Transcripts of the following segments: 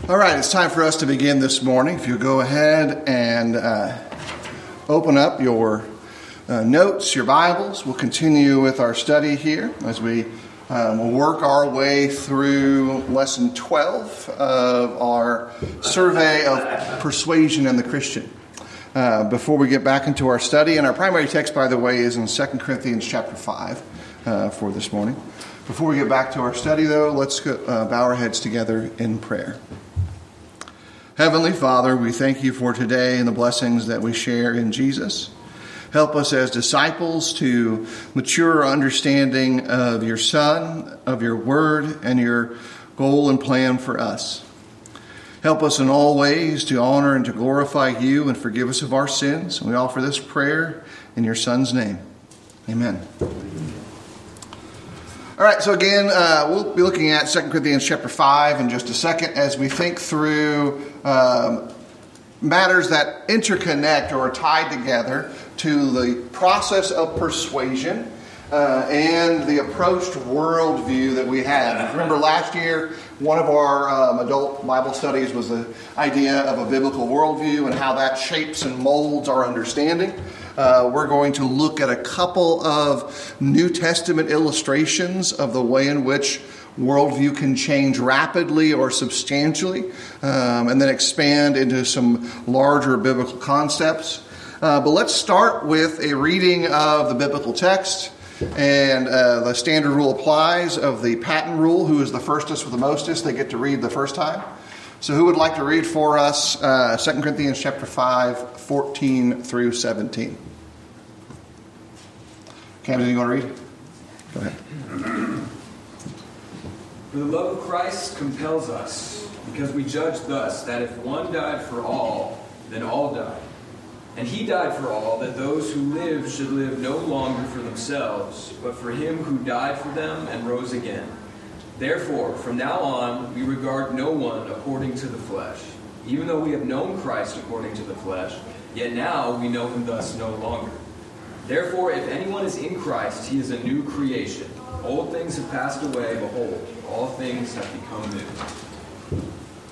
All right, it's time for us to begin this morning. If you go ahead and open up your notes, your Bibles, we'll continue with our study here as we will work our way through lesson 12 of our survey of persuasion and the Christian. Before we get back into our study, and our primary text, by the way, is in 2 Corinthians chapter 5 for this morning. Before we get back to our study, though, let's bow our heads together in prayer. Heavenly Father, we thank you for today and the blessings that we share in Jesus. Help us as disciples to mature our understanding of your Son, of your Word, and your goal and plan for us. Help us in all ways to honor and to glorify you and forgive us of our sins. We offer this prayer in your Son's name. Amen. All right, so again, we'll be looking at 2 Corinthians chapter 5 in just a second as we think through matters that interconnect or are tied together to the process of persuasion and the approached worldview that we have. Remember last year, one of our adult Bible studies was the idea of a biblical worldview and how that shapes and molds our understanding. We're going to look at a couple of New Testament illustrations of the way in which worldview can change rapidly or substantially, and then expand into some larger biblical concepts. But let's start with a reading of the biblical text, and the standard rule applies of the patent rule. Who is the firstest with the mostest, they get to read the first time. So who would like to read for us 2 Corinthians chapter 5, 14 through 17? Camden, you want to read? Go ahead. For the love of Christ compels us, because we judge thus, that if one died for all, then all died. And he died for all, that those who live should live no longer for themselves, but for him who died for them and rose again. Therefore, from now on, we regard no one according to the flesh. Even though we have known Christ according to the flesh, yet now we know him thus no longer. Therefore, if anyone is in Christ, he is a new creation. Old things have passed away, behold, all things have become new.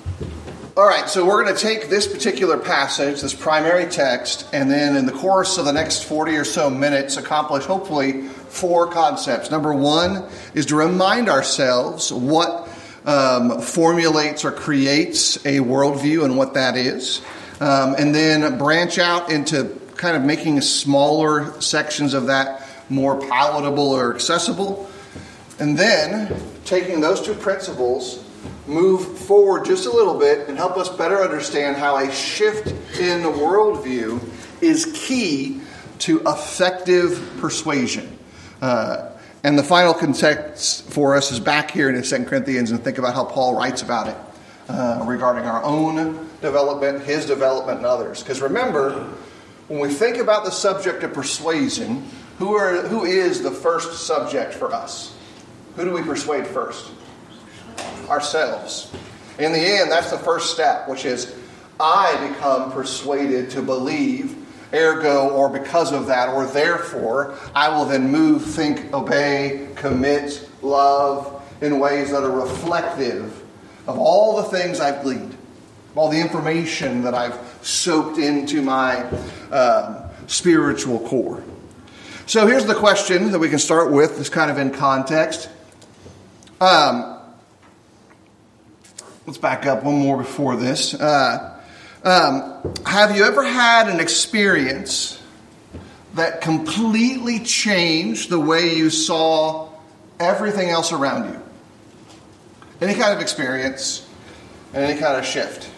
All right, so we're going to take this particular passage, this primary text, and then in the course of the next 40 or so minutes accomplish hopefully 4 concepts. Number 1 is to remind ourselves what formulates or creates a worldview and what that is. And then branch out into kind of making smaller sections of that more palatable or accessible. And then taking those 2 principles, move forward just a little bit and help us better understand how a shift in the worldview is key to effective persuasion. And the final context for us is back here in 2 Corinthians, and think about how Paul writes about it regarding our own development, his development, and others. Because remember, when we think about the subject of persuasion, who is the first subject for us? Who do we persuade first? Ourselves. In the end, that's the first step, which is I become persuaded to believe, ergo, or because of that, or therefore, I will then move, think, obey, commit, love in ways that are reflective of all the things I've gleaned, all the information that I've soaked into my spiritual core. So here's the question that we can start with, that's kind of in context. Let's back up one more before this. Have you ever had an experience that completely changed the way you saw everything else around you? Any kind of experience and any kind of shift.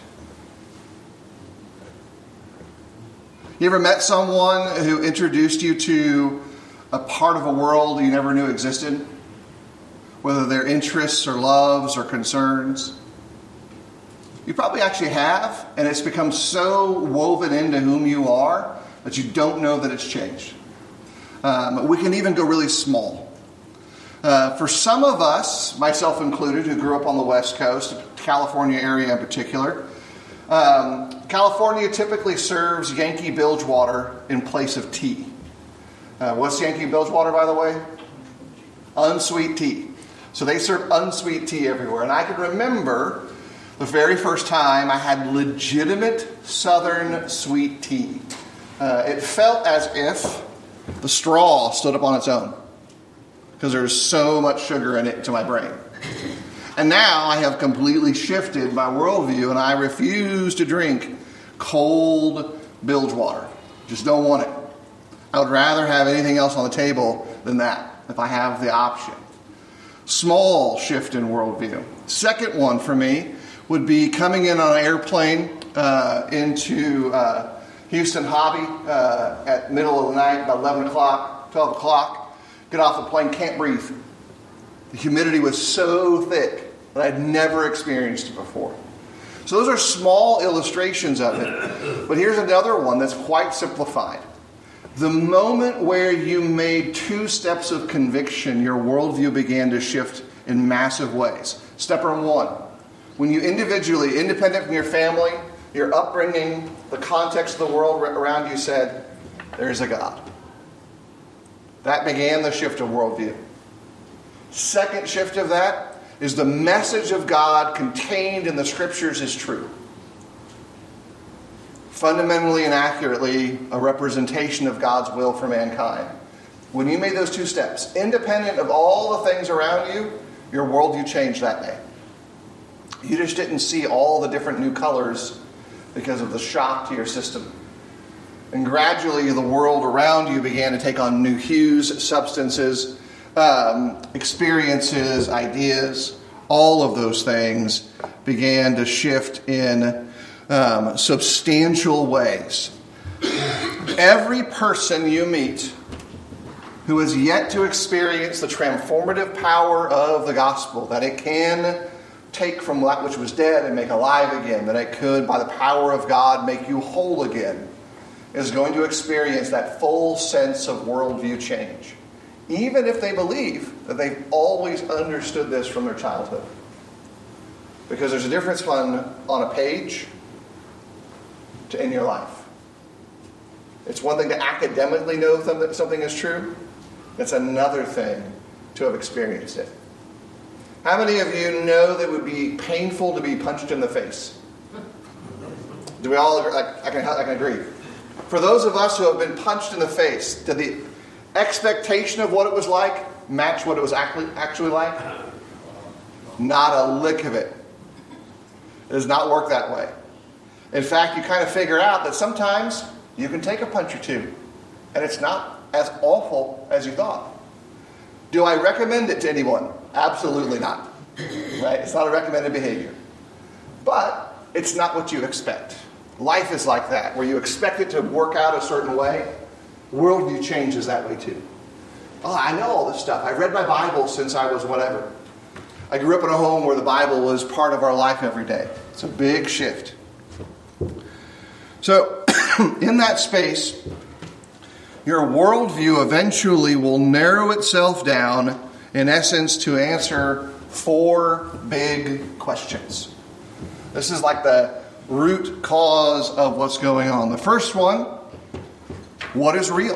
You ever met someone who introduced you to a part of a world you never knew existed? Whether they're interests or loves or concerns. You probably actually have, and it's become so woven into whom you are that you don't know that it's changed. We can even go really small. For some of us, myself included, who grew up on the West Coast, California area in particular, California typically serves Yankee bilge water in place of tea. What's Yankee bilge water, by the way? Unsweet tea. So they serve unsweet tea everywhere. And I can remember The very first time I had legitimate Southern sweet tea. It felt as if the straw stood up on its own, because there's so much sugar in it to my brain. And now I have completely shifted my worldview, and I refuse to drink cold bilge water. Just don't want it. I would rather have anything else on the table than that, if I have the option. Small shift in worldview. Second one for me would be coming in on an airplane into Houston Hobby at middle of the night, about 11 o'clock, 12 o'clock. Get off the plane, can't breathe. The humidity was so thick that I'd never experienced it before. So those are small illustrations of it. But here's another one that's quite simplified. The moment where you made 2 steps of conviction, your worldview began to shift in massive ways. Step number 1, when you individually, independent from your family, your upbringing, the context of the world around you, said, there's a God. That began the shift of worldview. Second shift of that is the message of God contained in the Scriptures is true. Fundamentally and accurately a representation of God's will for mankind. When you made those 2 steps, independent of all the things around you, your worldview changed that day. You just didn't see all the different new colors because of the shock to your system. And gradually the world around you began to take on new hues, substances, experiences, ideas. All of those things began to shift in substantial ways. Every person you meet who has yet to experience the transformative power of the gospel, that it can take from that which was dead and make alive again, that it could, by the power of God, make you whole again, is going to experience that full sense of worldview change. Even if they believe that they've always understood this from their childhood. Because there's a difference on a page to in your life. It's one thing to academically know that something is true. It's another thing to have experienced it. How many of you know that it would be painful to be punched in the face? Do we all agree? I can agree. For those of us who have been punched in the face, did the expectation of what it was like match what it was actually like? Not a lick of it. It does not work that way. In fact, you kind of figure out that sometimes you can take a punch or two, and it's not as awful as you thought. Do I recommend it to anyone? Absolutely not. Right? It's not a recommended behavior. But it's not what you expect. Life is like that, where you expect it to work out a certain way. Worldview changes that way too. Oh, I know all this stuff. I've read my Bible since I was whatever. I grew up in a home where the Bible was part of our life every day. It's a big shift. So, in that space, your worldview eventually will narrow itself down, in essence, to answer 4 big questions. This is like the root cause of what's going on. The first one, what is real?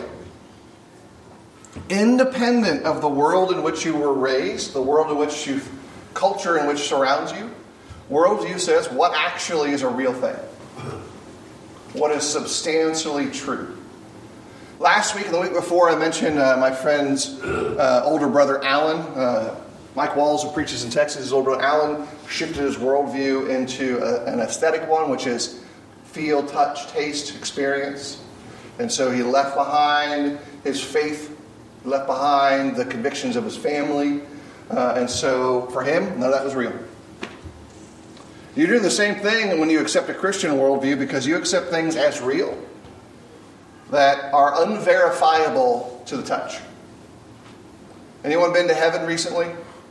Independent of the world in which you were raised, the world in which culture in which surrounds you, worldview says what actually is a real thing. What is substantially true. Last week and the week before, I mentioned my friend's older brother, Alan. Mike Walls, who preaches in Texas, his older brother, Alan, shifted his worldview into an aesthetic one, which is feel, touch, taste, experience. And so he left behind his faith, left behind the convictions of his family. And so for him, none of that was real. You do the same thing when you accept a Christian worldview, because you accept things as real that are unverifiable to the touch. Anyone been to heaven recently?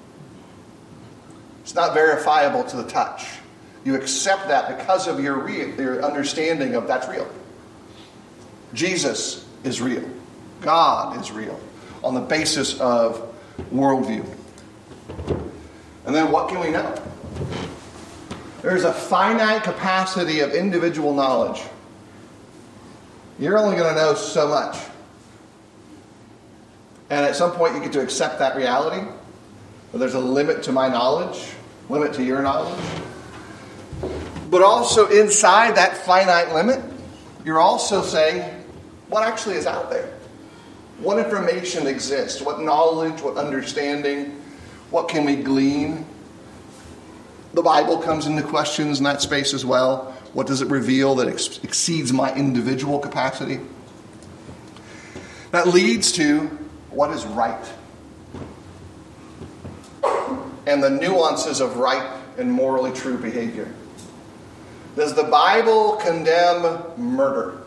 It's not verifiable to the touch. You accept that because of your understanding of that's real. Jesus is real. God is real on the basis of worldview. And then what can we know? There's a finite capacity of individual knowledge. You're only going to know so much. And at some point you get to accept that reality. But there's a limit to my knowledge, limit to your knowledge. But also inside that finite limit, you're also saying, what actually is out there? What information exists? What knowledge? What understanding? What can we glean? The Bible comes into questions in that space as well. What does it reveal that exceeds my individual capacity? That leads to what is right. And the nuances of right and morally true behavior. Does the Bible condemn murder?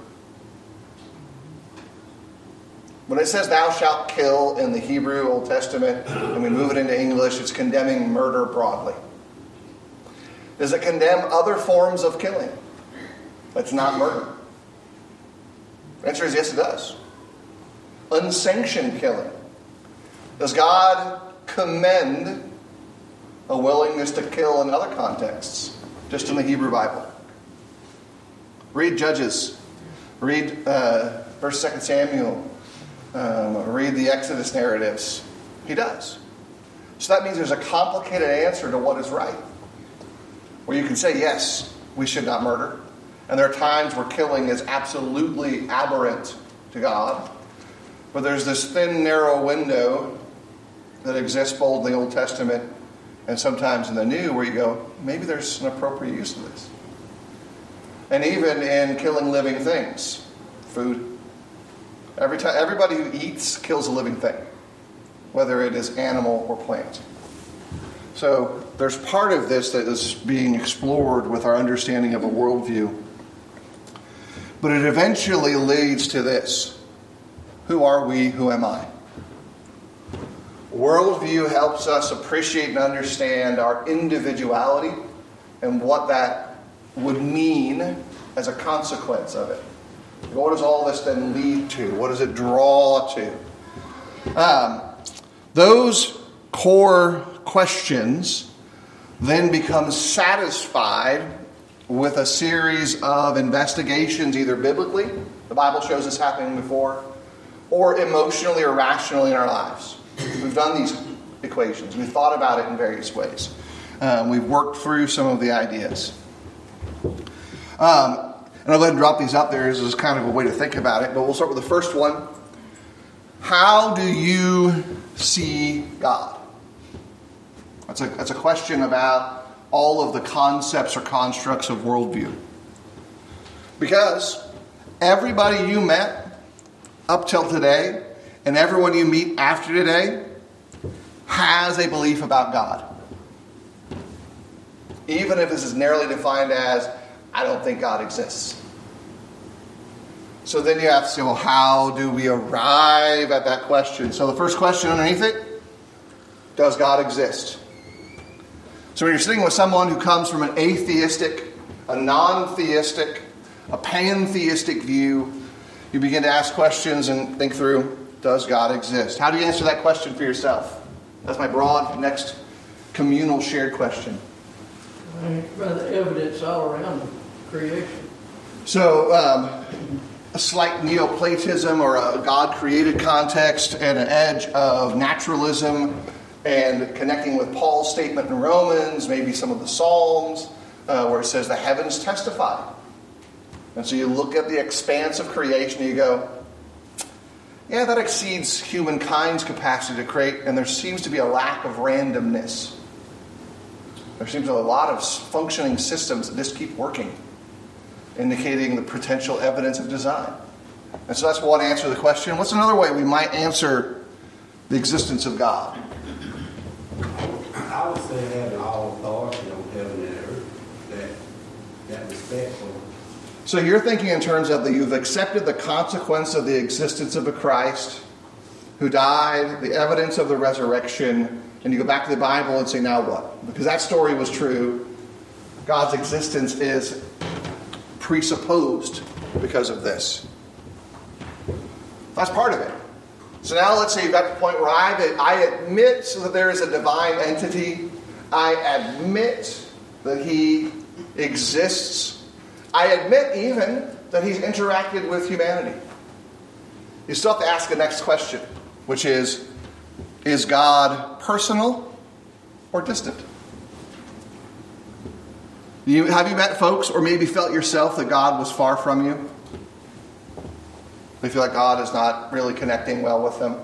When it says thou shalt kill in the Hebrew Old Testament, and we move it into English, it's condemning murder broadly. Does it condemn other forms of killing? That's not murder. The answer is yes, it does. Unsanctioned killing. Does God commend a willingness to kill in other contexts? Just in the Hebrew Bible. Read Judges. Read 1st, 2nd Samuel. Read the Exodus narratives. He does. So that means there's a complicated answer to what is right. Where you can say, yes, we should not murder. And there are times where killing is absolutely aberrant to God. But there's this thin, narrow window that exists both in the Old Testament and sometimes in the New where you go, maybe there's an appropriate use of this. And even in killing living things, food. Everybody who eats kills a living thing, whether it is animal or plant. So there's part of this that is being explored with our understanding of a worldview. But it eventually leads to this. Who are we? Who am I? Worldview helps us appreciate and understand our individuality and what that would mean as a consequence of it. What does all this then lead to? What does it draw to? Those core questions then become satisfied with a series of investigations, either biblically, the Bible shows this happening before, or emotionally or rationally in our lives. We've done these equations. We've thought about it in various ways. We've worked through some of the ideas. And I'll go ahead and drop these up there as kind of a way to think about it. But we'll start with the first one. How do you see God? That's a question about all of the concepts or constructs of worldview. Because everybody you met up till today and everyone you meet after today has a belief about God. Even if this is narrowly defined as, I don't think God exists. So then you have to say, well, how do we arrive at that question? So the first question underneath it, does God exist? So when you're sitting with someone who comes from an atheistic, a non-theistic, a pantheistic view, you begin to ask questions and think through, does God exist? How do you answer that question for yourself? That's my broad, next communal shared question. The evidence all around creation. So, a slight Neoplatism or a God-created context and an edge of naturalism and connecting with Paul's statement in Romans, maybe some of the Psalms, where it says the heavens testify. And so you look at the expanse of creation and you go, yeah, that exceeds humankind's capacity to create, and there seems to be a lack of randomness. There seems to be a lot of functioning systems that just keep working, indicating the potential evidence of design. And so that's one answer to the question. What's another way we might answer the existence of God? I would say having all authority on heaven and earth, that respect for. So you're thinking in terms of you've accepted the consequence of the existence of a Christ who died, the evidence of the resurrection, and you go back to the Bible and say, now what? Because that story was true. God's existence is presupposed because of this. That's part of it. So now let's say you've got to the point where I admit that there is a divine entity. I admit that he exists. I admit even that he's interacted with humanity. You still have to ask the next question, which is God personal or distant? Have you met folks or maybe felt yourself that God was far from you? You feel like God is not really connecting well with them?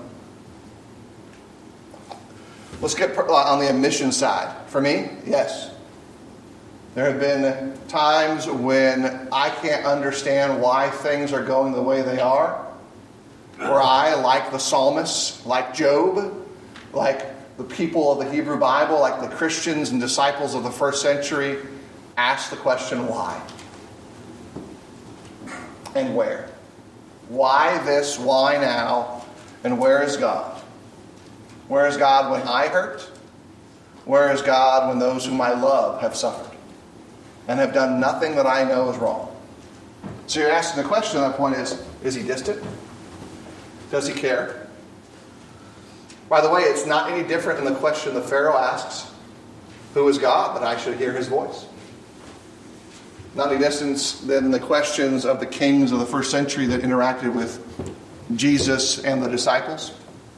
Let's get on the admission side. For me, yes. There have been times when I can't understand why things are going the way they are. Where I, like the psalmists, like Job, like the people of the Hebrew Bible, like the Christians and disciples of the first century, ask the question, why? And where? Why this? Why now? And where is God? Where is God when I hurt? Where is God when those whom I love have suffered and have done nothing that I know is wrong? So you're asking the question at that point is he distant? Does he care? By the way, it's not any different than the question the Pharaoh asks. Who is God that I should hear his voice? Not any distance than the questions of the kings of the first century that interacted with Jesus and the disciples.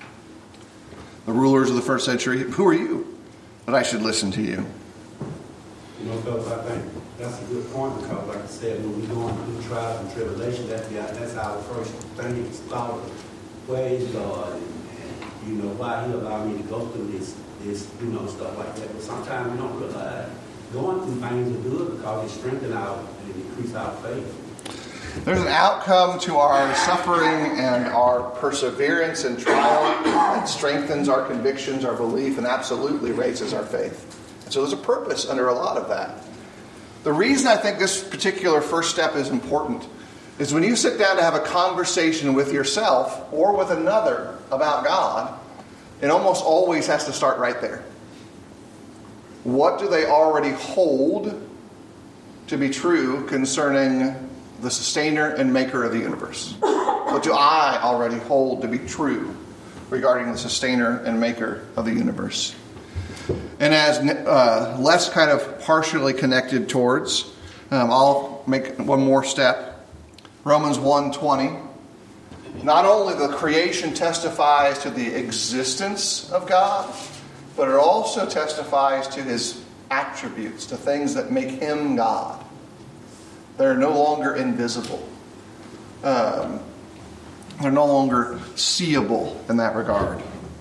The rulers of the first century. Who are you that I should listen to you? You know, fellas, I think that's a good point because, like I said, when we're going through trials and tribulation, that's our first thing. It's about praise God and, you know, why he allowed me to go through this, you know, stuff like that. But sometimes we don't realize going through things are good because it strengthens and increases our faith. There's an outcome to our suffering and our perseverance and trial that strengthens our convictions, our belief, and absolutely raises our faith. And so there's a purpose under a lot of that. The reason I think this particular first step is important is when you sit down to have a conversation with yourself or with another about God, it almost always has to start right there. What do they already hold to be true concerning the sustainer and maker of the universe? What do I already hold to be true regarding the sustainer and maker of the universe? And as less kind of partially connected towards, I'll make one more step. Romans 1:20. Not only the creation testifies to the existence of God, but it also testifies to his attributes, to things that make him God. They're no longer invisible. They're no longer seeable in that regard.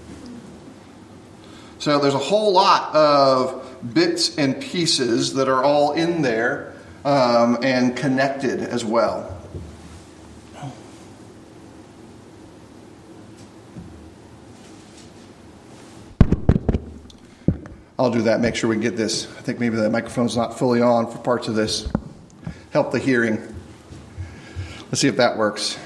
So there's a whole lot of bits and pieces that are all in there and connected as well. I'll do that, make sure we can get this. I think maybe the microphone's not fully on for parts of this. Help the hearing. Let's see if that works.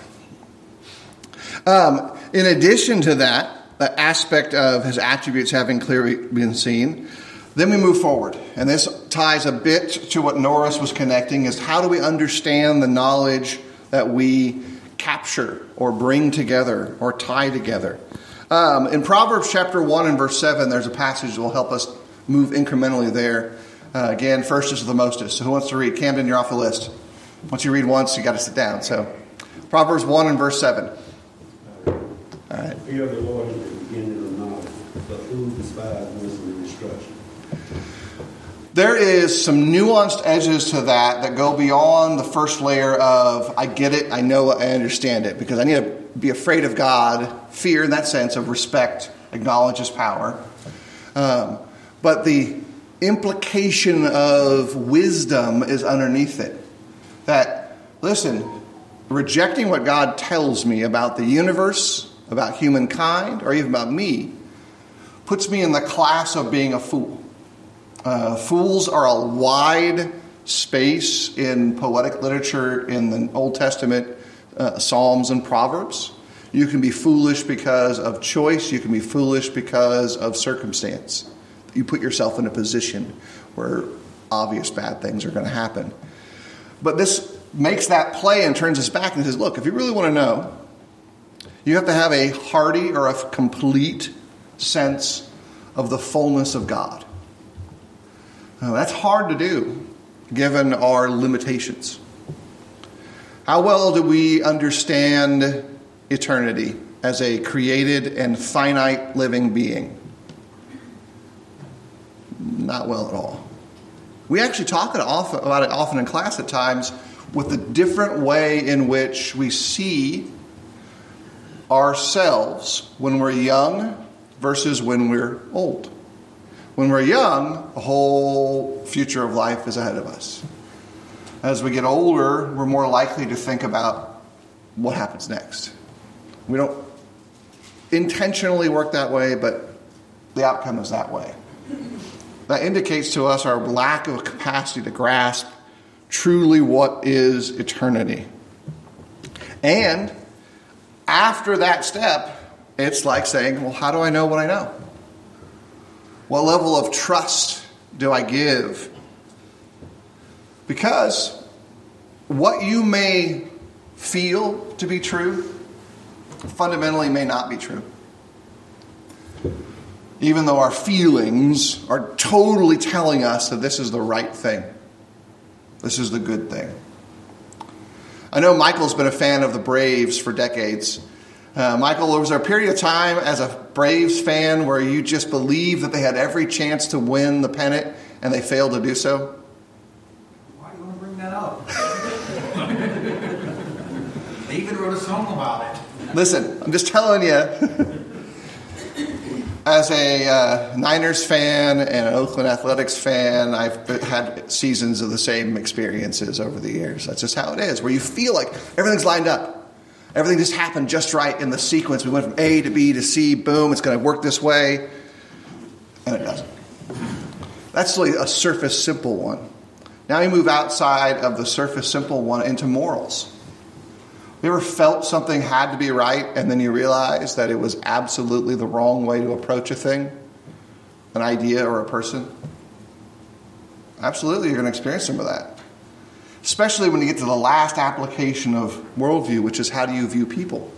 In addition to that, the aspect of his attributes having clearly been seen, then we move forward. And this ties a bit to what Norris was connecting, is how do we understand the knowledge that we capture or bring together or tie together? In Proverbs chapter 1 and verse 7, there's a passage that will help us move incrementally there. Again, first is the mostest. So who wants to read? Camden, you're off the list. Once you read once, you got to sit down. So Proverbs 1 and verse 7. All right. Fear of the Lord is the beginning of knowledge, but fools despise wisdom and instruction. There is some nuanced edges to that go beyond the first layer of I get it, I know, I understand it, because I need to be afraid of God. Fear in that sense of respect, acknowledge his power. But the implication of wisdom is underneath it. That, listen, rejecting what God tells me about the universe, about humankind, or even about me, puts me in the class of being a fool. Fools are a wide space in poetic literature in the Old Testament, Psalms and Proverbs. You can be foolish because of choice. You can be foolish because of circumstance. You put yourself in a position where obvious bad things are going to happen. But this makes that play and turns us back and says, look, if you really want to know, you have to have a hearty or a complete sense of the fullness of God. Now, that's hard to do, given our limitations. How well do we understand eternity as a created and finite living being? Not well at all. We actually talk about it often in class at times with the different way in which we see ourselves when we're young versus when we're old. When we're young, the whole future of life is ahead of us. As we get older, we're more likely to think about what happens next. We don't intentionally work that way, but the outcome is that way. That indicates to us our lack of capacity to grasp truly what is eternity. And after that step, it's like saying, well, how do I know what I know? What level of trust do I give? Because what you may feel to be true fundamentally may not be true. Even though our feelings are totally telling us that this is the right thing. This is the good thing. I know Michael's been a fan of the Braves for decades. Michael, was there a period of time as a Braves fan where you just believed that they had every chance to win the pennant and they failed to do so? Why do you want to bring that up? They even wrote a song about it. Listen, I'm just telling you. As a Niners fan and an Oakland Athletics fan, I've had seasons of the same experiences over the years. That's just how it is, where you feel like everything's lined up. Everything just happened just right in the sequence. We went from A to B to C, boom, it's going to work this way. And it doesn't. That's really a surface simple one. Now you move outside of the surface simple one into morals. You ever felt something had to be right and then you realize that it was absolutely the wrong way to approach a thing, an idea, or a person? Absolutely, you're going to experience some of that. Especially when you get to the last application of worldview, which is how do you view people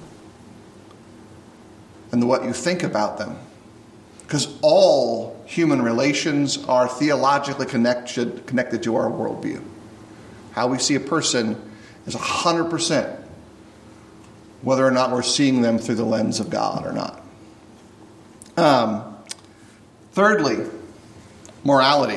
and what you think about them. Because all human relations are theologically connected to our worldview. How we see a person is 100% whether or not we're seeing them through the lens of God or not. Thirdly, morality.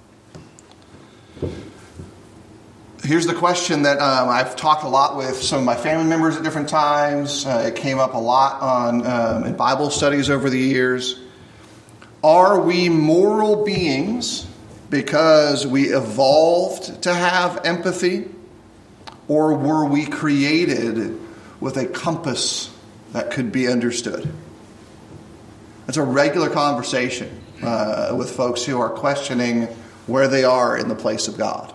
Here's the question that I've talked a lot with some of my family members at different times. It came up a lot in Bible studies over the years. Are we moral beings because we evolved to have empathy? Or were we created with a compass that could be understood? It's a regular conversation with folks who are questioning where they are in the place of God.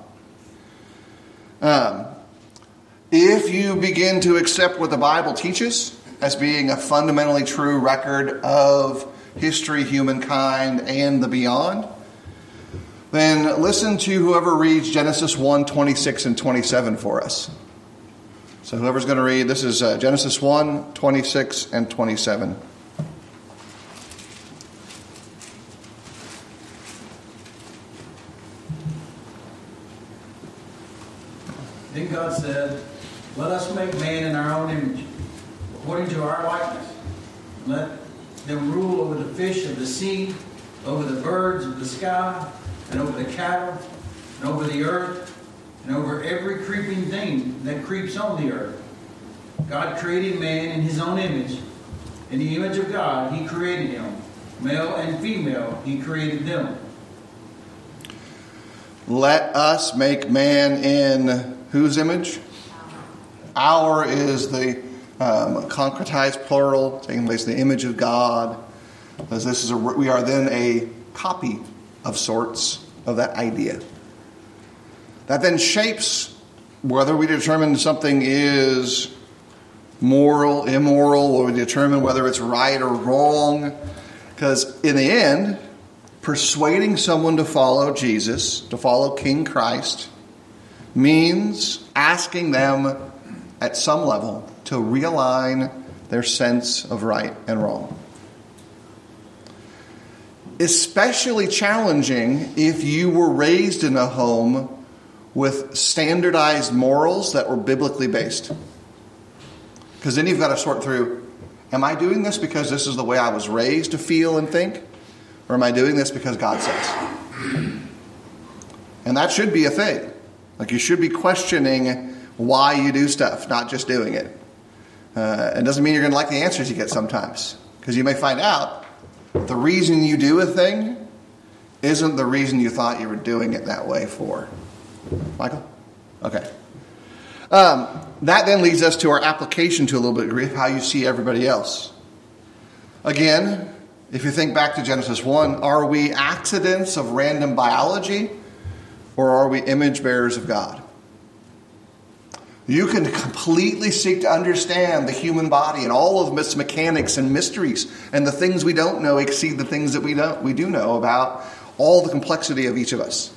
If you begin to accept what the Bible teaches as being a fundamentally true record of history, humankind, and the beyond, then listen to whoever reads Genesis 1, 26 and 27 for us. So whoever's going to read, this is Genesis 1, 26 and 27. Then God said, let us make man in our own image, according to our likeness. Let them rule over the fish of the sea, over the birds of the sky, and over the cattle, and over the earth, and over every creeping thing that creeps on the earth. God created man in his own image. In the image of God, he created him. Male and female, he created them. Let us make man in whose image? Our is the concretized plural, taking place in the image of God. Because we are then a copy of sorts of that idea. That then shapes whether we determine something is moral, immoral, or we determine whether it's right or wrong. Because in the end, persuading someone to follow Jesus, to follow King Christ, means asking them at some level to realign their sense of right and wrong. Especially challenging if you were raised in a home with standardized morals that were biblically based. Because then you've got to sort through, am I doing this because this is the way I was raised to feel and think? Or am I doing this because God says? And that should be a thing. Like, you should be questioning why you do stuff, not just doing it. It doesn't mean you're going to like the answers you get sometimes. Because you may find out the reason you do a thing isn't the reason you thought you were doing it that way for. Michael? Okay. That then leads us to our application to a little bit degree of how you see everybody else. Again, if you think back to Genesis 1, are we accidents of random biology, or are we image bearers of God? You can completely seek to understand the human body and all of its mechanics and mysteries, and the things we don't know exceed the things that we do know about all the complexity of each of us.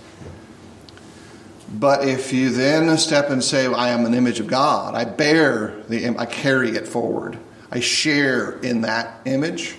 But if you then step and say, I am an image of God, I carry it forward, I share in that image,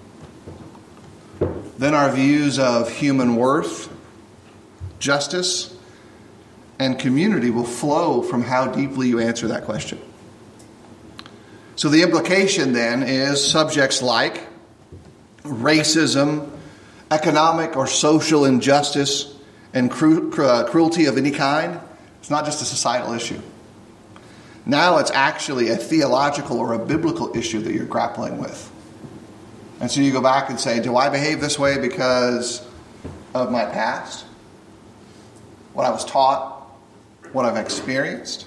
then our views of human worth, justice, and community will flow from how deeply you answer that question. So the implication then is subjects like racism, economic or social injustice, and cruelty of any kind. It's not just a societal issue. Now it's actually a theological or a biblical issue that you're grappling with. And so you go back and say, do I behave this way because of my past? What I was taught? What I've experienced?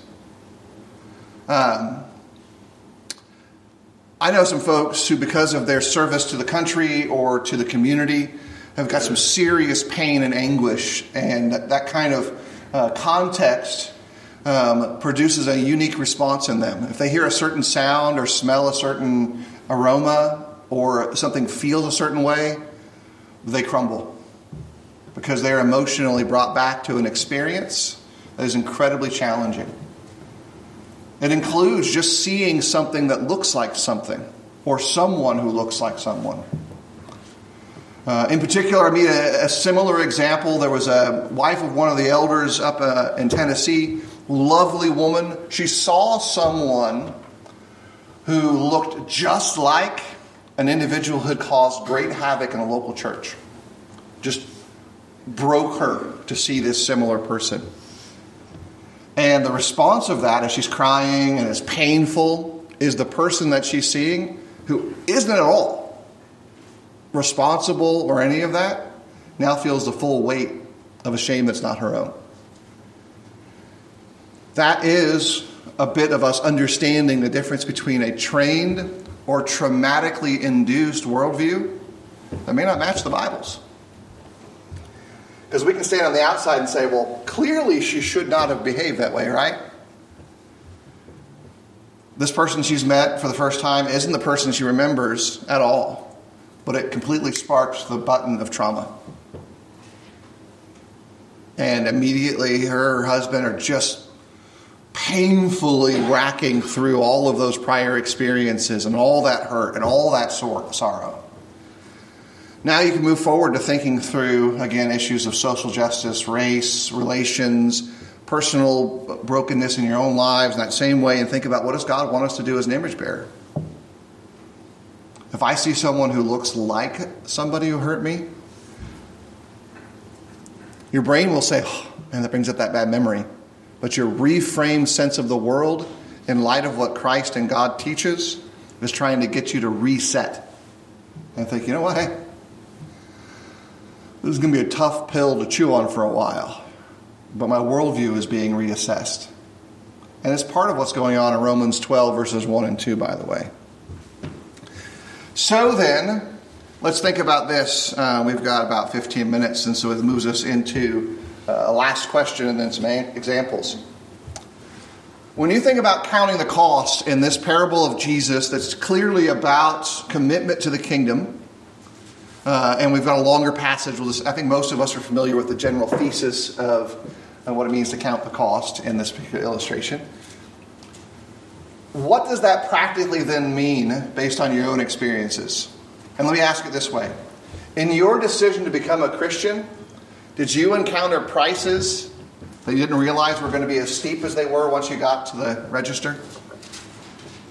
I know some folks who, because of their service to the country or to the community, have got some serious pain and anguish. And that kind of context produces a unique response in them. If they hear a certain sound or smell a certain aroma or something feels a certain way, they crumble. Because they're emotionally brought back to an experience that is incredibly challenging. It includes just seeing something that looks like something, or someone who looks like someone. In particular, I mean, a similar example. There was a wife of one of the elders up in Tennessee, lovely woman. She saw someone who looked just like an individual who had caused great havoc in a local church. Just broke her to see this similar person. And the response of that, as she's crying and it's painful, is the person that she's seeing, who isn't at all responsible or any of that, now feels the full weight of a shame that's not her own. That is a bit of us understanding the difference between a trained or traumatically induced worldview that may not match the Bible's. Because we can stand on the outside and say, well, clearly she should not have behaved that way, right? This person she's met for the first time isn't the person she remembers at all. But it completely sparks the button of trauma. And immediately her husband are just painfully racking through all of those prior experiences and all that hurt and all that sorrow. Now you can move forward to thinking through, again, issues of social justice, race, relations, personal brokenness in your own lives in that same way, and think about, what does God want us to do as an image bearer? If I see someone who looks like somebody who hurt me, your brain will say, oh, man, that brings up that bad memory. But your reframed sense of the world, in light of what Christ and God teaches, is trying to get you to reset. And think, you know what, hey, this is going to be a tough pill to chew on for a while. But my worldview is being reassessed. And it's part of what's going on in Romans 12, verses 1 and 2, by the way. So then, let's think about this. We've got about 15 minutes, and so it moves us into a last question and then some examples. When you think about counting the cost in this parable of Jesus that's clearly about commitment to the kingdom, and we've got a longer passage. I think most of us are familiar with the general thesis of what it means to count the cost in this particular illustration. What does that practically then mean based on your own experiences? And let me ask it this way. In your decision to become a Christian, did you encounter prices that you didn't realize were going to be as steep as they were once you got to the register?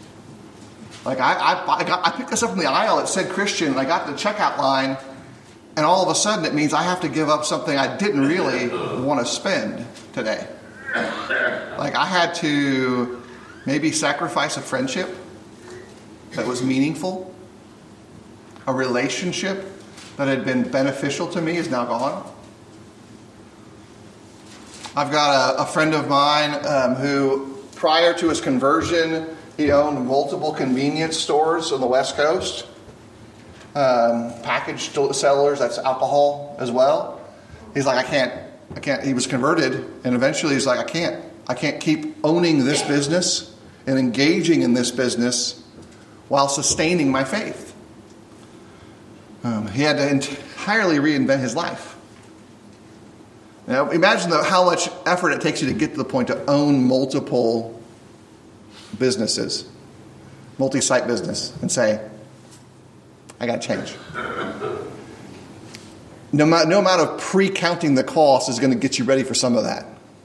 Like I picked this up from the aisle. It said Christian, and I got to the checkout line, And all of a sudden it means I have to give up something I didn't really want to spend today. Like I had to maybe sacrifice a friendship that was meaningful. A relationship that had been beneficial to me is now gone. I've got a friend of mine who, prior to his conversion, he owned multiple convenience stores on the West Coast. Packaged sellers, that's alcohol as well. He's like, I can't. He was converted, and eventually he's like, I can't keep owning this business and engaging in this business while sustaining my faith. He had to entirely reinvent his life. Now, imagine how much effort it takes you to get to the point to own multiple businesses, multi-site business, and say, I got to change. No amount of pre-counting the cost is going to get you ready for some of that.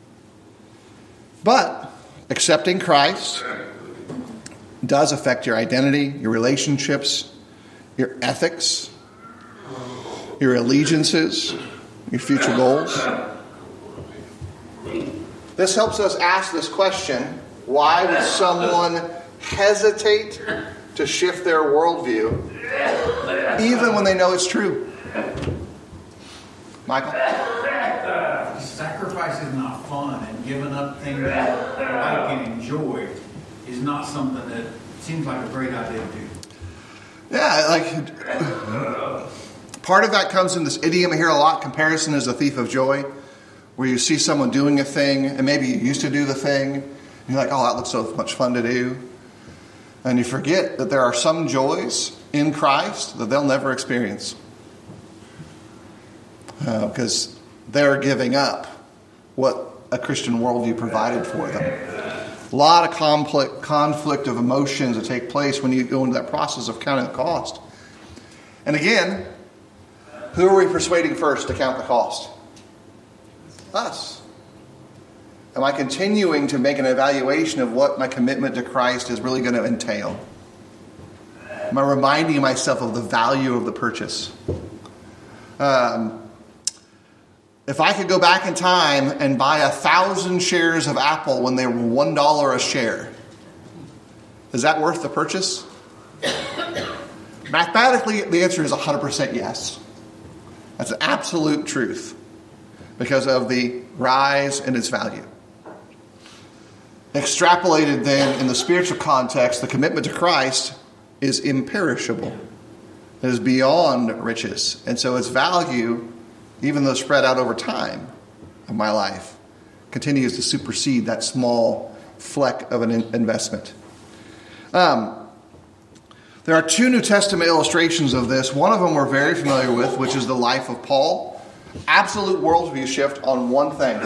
But accepting Christ does affect your identity, your relationships, your ethics, your allegiances, your future goals. This helps us ask this question: why would someone hesitate to shift their worldview even when they know it's true? Michael? Sacrifice is not fun, and giving up things that I can enjoy is not something that seems like a great idea to do. Yeah, like part of that comes in this idiom I hear a lot: comparison is the thief of joy. Where you see someone doing a thing, and maybe you used to do the thing, and you're like, oh, that looks so much fun to do. And you forget that there are some joys in Christ that they'll never experience. Because they're giving up what a Christian worldview provided for them. A lot of conflict of emotions that take place when you go into that process of counting the cost. And again, who are we persuading first to count the cost? Us. Am I continuing to make an evaluation of what my commitment to Christ is really going to entail? Am I reminding myself of the value of the purchase? If I could go back in time and buy 1,000 shares of Apple when they were $1 a share, is that worth the purchase? Mathematically, the answer is 100% yes. That's an absolute truth because of the rise in its value. Extrapolated then in the spiritual context, the commitment to Christ is imperishable. It is beyond riches. And so its value, even though spread out over time of my life, continues to supersede that small fleck of an investment. There are two New Testament illustrations of this. One of them we're very familiar with, which is the life of Paul. Absolute worldview shift on one thing.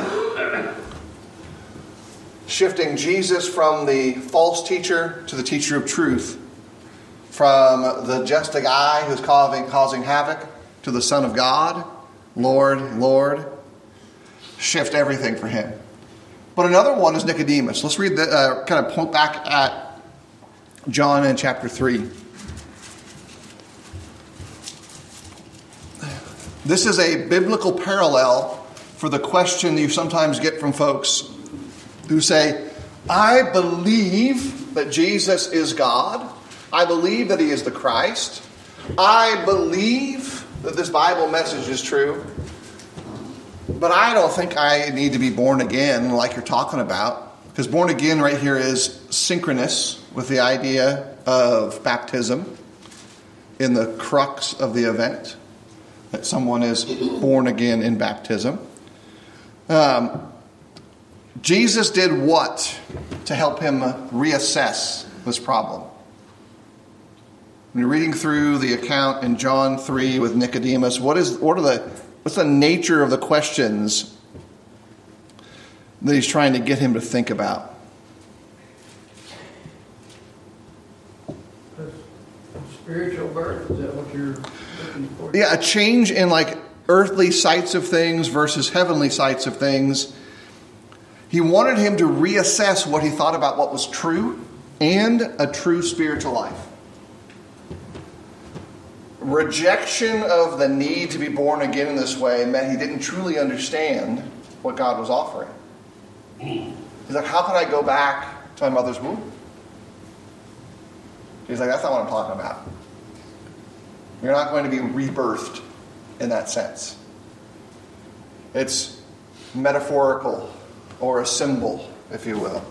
Shifting Jesus from the false teacher to the teacher of truth. From the just a guy who's causing havoc to the Son of God. Lord, Lord. Shift everything for him. But another one is Nicodemus. Let's read kind of point back at John in chapter 3. This is a biblical parallel for the question you sometimes get from folks who say, I believe that Jesus is God. I believe that he is the Christ. I believe that this Bible message is true. But I don't think I need to be born again like you're talking about. Because born again right here is synchronous with the idea of baptism in the crux of the event. That someone is born again in baptism. Jesus did what to help him reassess this problem? When you're reading through the account in John 3 with Nicodemus, what's the nature of the questions that he's trying to get him to think about? Spiritual birth, is that what you're looking for? Yeah, a change in like earthly sights of things versus heavenly sights of things. He wanted him to reassess what he thought about what was true and a true spiritual life. rejection of the need to be born again in this way meant he didn't truly understand what God was offering. He's like, how can I go back to my mother's womb? He's like, that's not what I'm talking about. You're not going to be rebirthed in that sense. It's metaphorical or a symbol, if you will.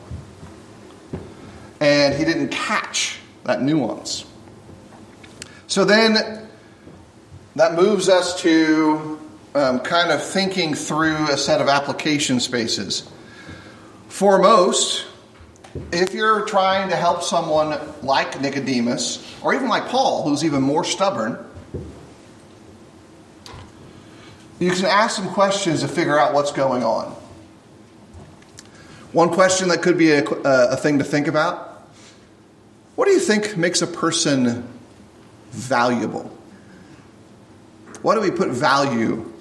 And he didn't catch that nuance. So then that moves us to kind of thinking through a set of application spaces. Foremost, if you're trying to help someone like Nicodemus, or even like Paul, who's even more stubborn, you can ask some questions to figure out what's going on. One question that could be a thing to think about: what do you think makes a person valuable? Why do we put value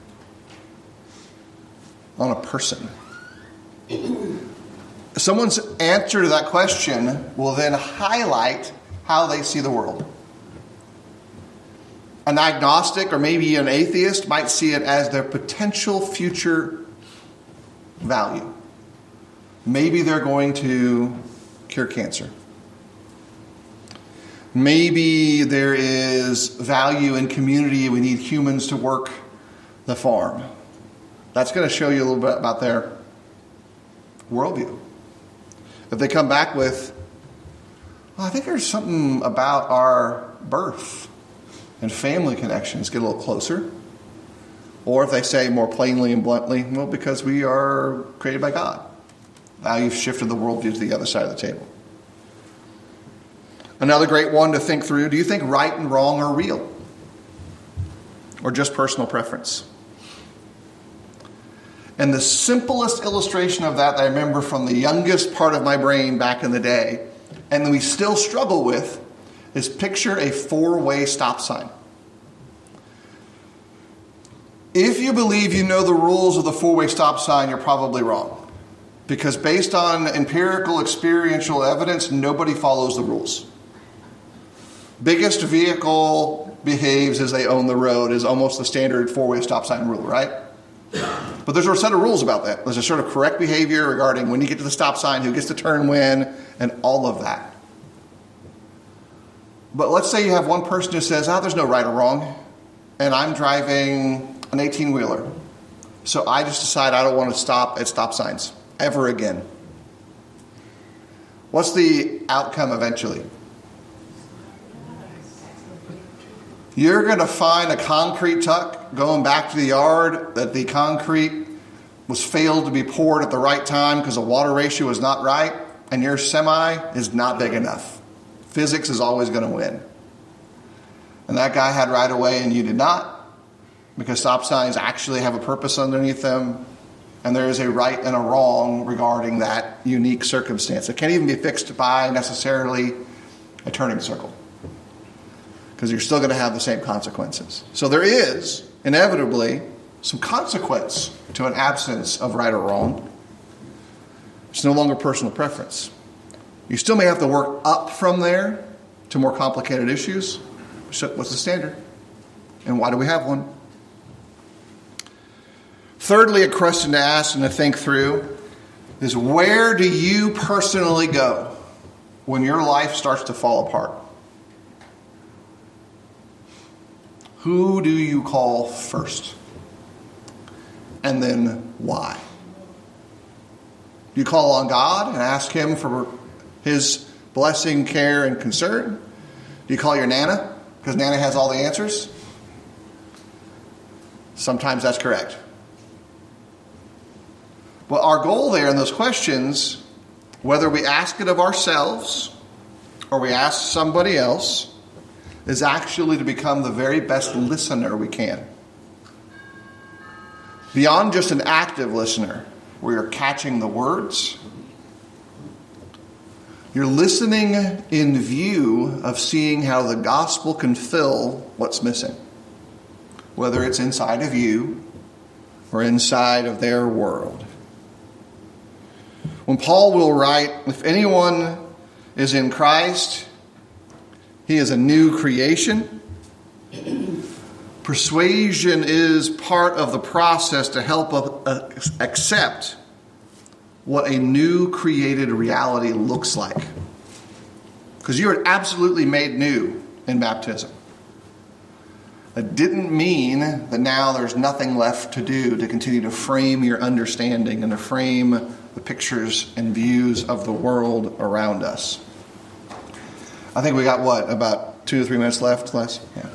on a person? Someone's answer to that question will then highlight how they see the world. An agnostic or maybe an atheist might see it as their potential future value. Maybe they're going to cure cancer. Maybe there is value in community. We need humans to work the farm. That's going to show you a little bit about their worldview. If they come back with, well, I think there's something about our birth and family connections get a little closer. Or if they say more plainly and bluntly, well, because we are created by God. Now you've shifted the worldview to the other side of the table. Another great one to think through: do you think right and wrong are real? Or just personal preference? And the simplest illustration of that I remember from the youngest part of my brain back in the day, and we still struggle with, is picture a four-way stop sign. If you believe you know the rules of the four-way stop sign, you're probably wrong. Because based on empirical, experiential evidence, nobody follows the rules. Biggest vehicle behaves as they own the road is almost the standard four-way stop sign rule, right? But there's a set of rules about that. There's a sort of correct behavior regarding when you get to the stop sign, who gets to turn when, and all of that. But let's say you have one person who says, there's no right or wrong, and I'm driving an 18-wheeler. So I just decide I don't want to stop at stop signs ever again. What's the outcome eventually? You're going to find a concrete tuck going back to the yard that the concrete was failed to be poured at the right time because the water ratio was not right, and your semi is not big enough. Physics is always going to win. And that guy had right of way and you did not, because stop signs actually have a purpose underneath them, and there is a right and a wrong regarding that unique circumstance. It can't even be fixed by necessarily a turning circle, because you're still going to have the same consequences. So there is, inevitably, some consequence to an absence of right or wrong. It's no longer personal preference. You still may have to work up from there to more complicated issues. So what's the standard? And why do we have one? Thirdly, a question to ask and to think through is, where do you personally go when your life starts to fall apart? Who do you call first? And then why? Do you call on God and ask Him for His blessing, care, and concern? Do you call your Nana because Nana has all the answers? Sometimes that's correct. But our goal there in those questions, whether we ask it of ourselves or we ask somebody else, is actually to become the very best listener we can. Beyond just an active listener, where you're catching the words, you're listening in view of seeing how the gospel can fill what's missing, whether it's inside of you or inside of their world. When Paul will write, if anyone is in Christ, he is a new creation. Persuasion is part of the process to help us accept what a new created reality looks like. Because you are absolutely made new in baptism. That didn't mean that now there's nothing left to do to continue to frame your understanding and to frame the pictures and views of the world around us. I think we got, about 2 or 3 minutes left, Les? Yeah.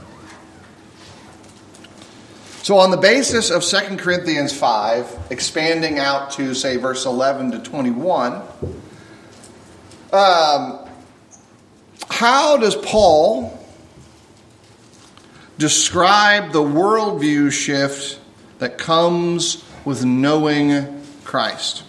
So on the basis of 2 Corinthians 5, expanding out to, say, verse 11 to 21, how does Paul describe the worldview shift that comes with knowing Christ?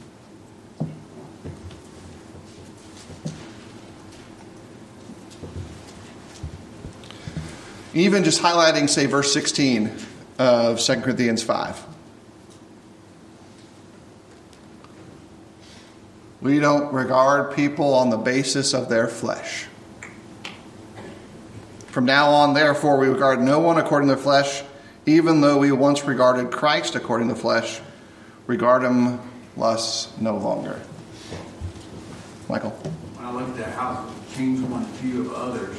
Even just highlighting, say, verse 16 of 2 Corinthians 5. We don't regard people on the basis of their flesh. From now on, therefore, we regard no one according to the flesh, even though we once regarded Christ according to the flesh, regard him thus no longer. Michael? When I look at that, how it changed one view of others,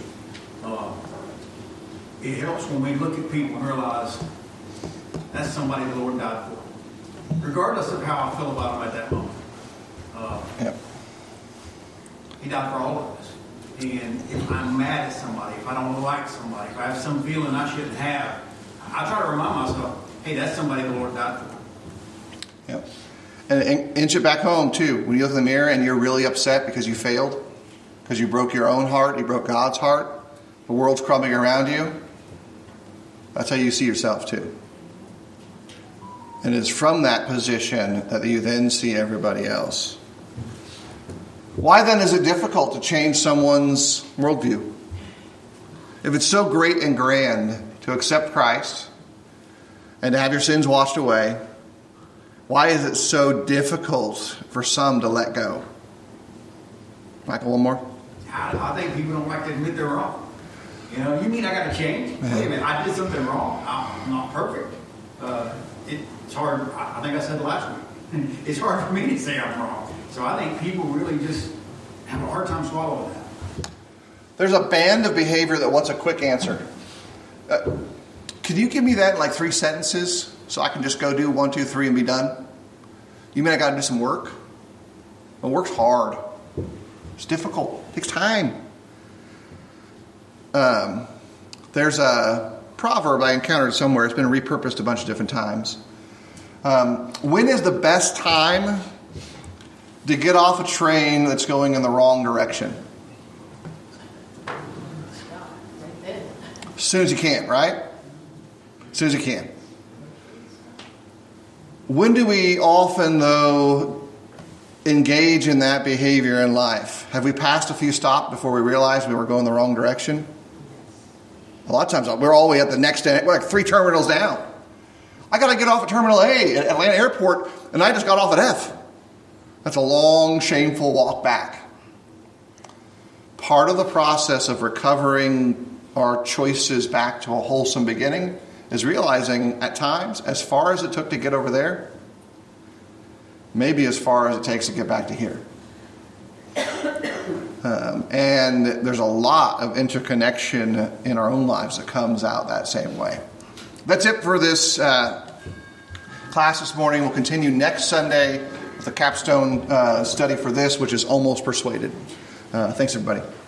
it helps when we look at people and realize that's somebody the Lord died for, regardless of how I feel about them at that moment. Yep. He died for all of us. And if I'm mad at somebody, if I don't like somebody, if I have some feeling I shouldn't have, I try to remind myself, hey, that's somebody the Lord died for. Yep. And inch it back home, too. When you look in the mirror and you're really upset because you failed, because you broke your own heart, you broke God's heart, the world's crumbling around you, that's how you see yourself, too. And it's from that position that you then see everybody else. Why then is it difficult to change someone's worldview? If it's so great and grand to accept Christ and to have your sins washed away, why is it so difficult for some to let go? Michael, one more? I think people don't like to admit they're wrong. You know, you mean I got to change? Wait a minute, I did something wrong. I'm not perfect. It's hard. I think I said last week. It's hard for me to say I'm wrong. So I think people really just have a hard time swallowing that. There's a band of behavior that wants a quick answer. Could you give me that in like 3 sentences so I can just go do 1, 2, 3 and be done? You mean I got to do some work? Well, work's hard. It's difficult. It takes time. There's a proverb I encountered somewhere. It's been repurposed a bunch of different times. When is the best time to get off a train that's going in the wrong direction? As soon as you can, right? As soon as you can. When do we often, though, engage in that behavior in life? Have we passed a few stops before we realized we were going the wrong direction? A lot of times we're all the way at the next, we're like 3 terminals down. I got to get off at Terminal A at Atlanta Airport, and I just got off at F. That's a long, shameful walk back. Part of the process of recovering our choices back to a wholesome beginning is realizing at times, as far as it took to get over there, maybe as far as it takes to get back to here. And there's a lot of interconnection in our own lives that comes out that same way. That's it for this class this morning. We'll continue next Sunday with a capstone study for this, which is Almost Persuaded. Thanks, everybody.